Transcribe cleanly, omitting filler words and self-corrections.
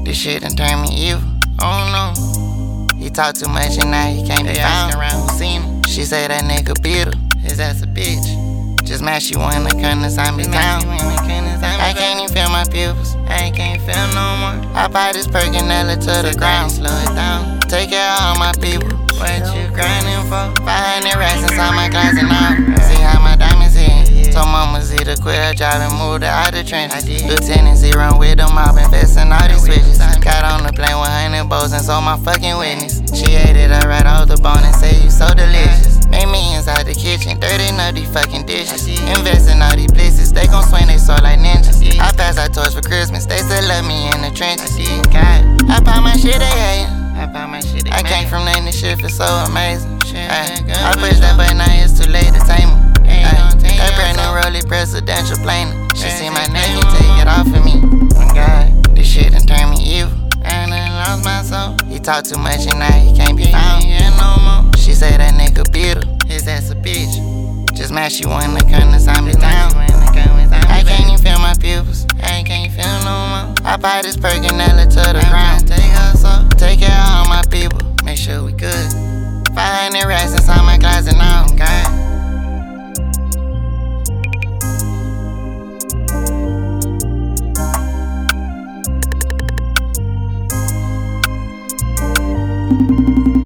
this shit done turned me evil. Oh no. He talk too much and now he can't be found. Around who seen him. She say that nigga beat her. His ass a bitch. Just mad she wanna come to Zombie Town. I can't even feel my pupils. I can't feel no more. I buy this Perkinella to the ground. Slow it down. Take care of all my people. What you grinding for? 500 racks inside my closet now. See how my diamonds hit. Told mama Z to quit her job and move to out the trench. Lieutenant Z run with them mob, investing all these switches. Got on the plane with 100 bows and sold my fucking witness. She ate it up right off the bone and say you so delicious. Made me inside the kitchen, dirty up these fucking dishes. Invest in all these blitzes, they gon' swing they sword like ninjas. I pass out toys for Christmas, they still love me in the trenches. God, I buy my shit, they hatin'. I came from nothing, this shit feel so amazing. I push that button, now it's too late to tame her. That brand new Rollie presidential plane. She see my neck and take it off of me. God, this shit done turned me evil. I done lost my soul. He talk too much and now he can't be found. No more. She say that nigga beat her. His ass a bitch. Just mad she wanna come to Zombie Town. I can't even feel my pupils. I can't feel no more. I buy this Perkinella to the ground.